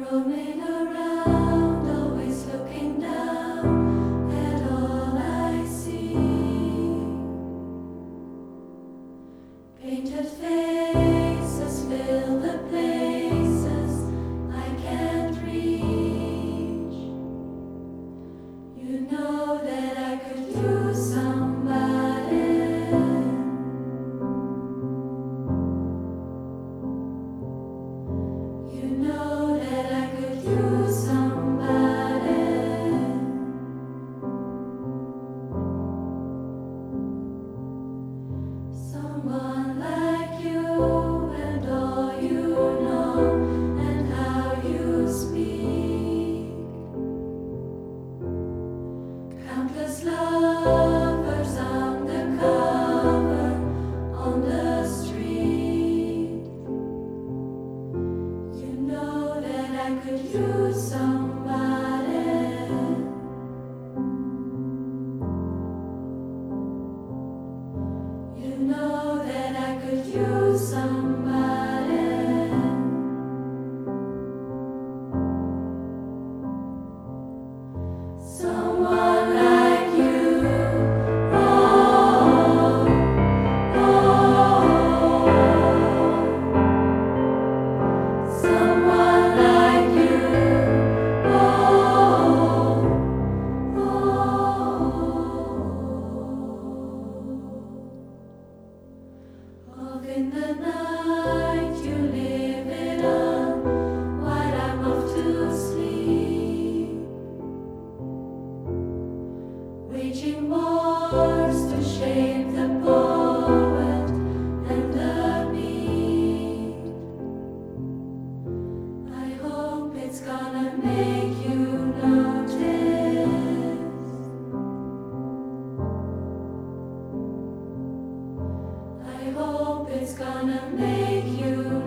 Roaming around, always looking down at all I see. Painted faces fill the places I can't reach. You know that I could use somebody. You know that I could use somebody. Someone like you and all you know and how you speak. Countless lovers undercover on the street. You know that I could use somebody. You know that I could use somebody. Someone like you. Oh, oh. Someone like you. Oh, oh. Off in the night you leave it on while I'm off to sleep. Waging wars to shape the poet and the beat. I hope it's gonna make you notice. I hope it's gonna make you